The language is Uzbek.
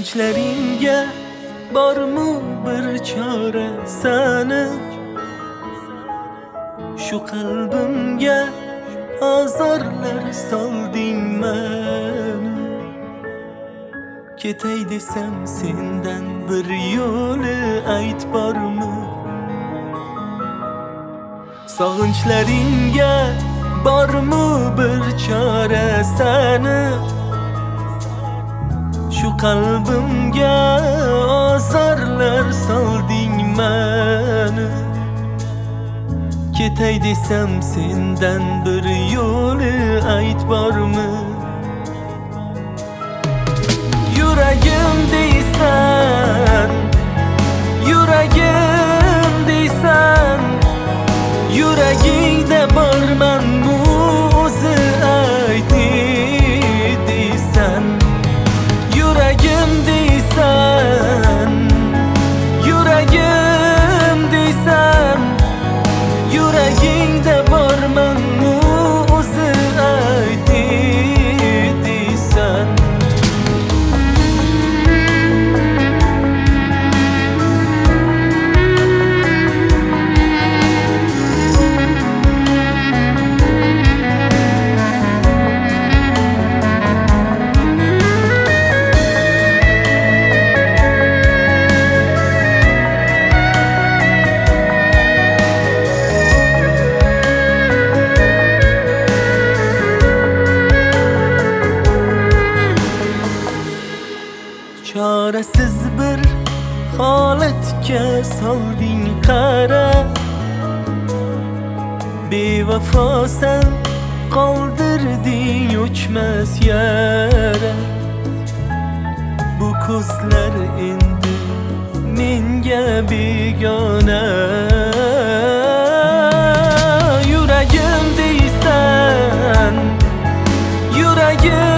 Sog'inchlaringga bormi bir chora sani? Shu qalbimga azorlar solding meni. Ketay desam sendan bir yo'li ayt bormi? Sog'inchlaringga bormi bir chora sani? Shu qalbimga azorlar solding meni. Ketay desam sendan bir yo'li ayt bormi? Yuragim deysan, yuragim deysan, yuragingda bormanmi o'zi ayt deysan. Yuragim deysan, yuragim deysan, yuragingda bormanmi o'zi ayt deysan. Chorasiz bir holatga solding qara. Bevafosan qoldirding o'chmas yara. Bu ko'zlar endi menga begona. Yuragim deysan, yuragim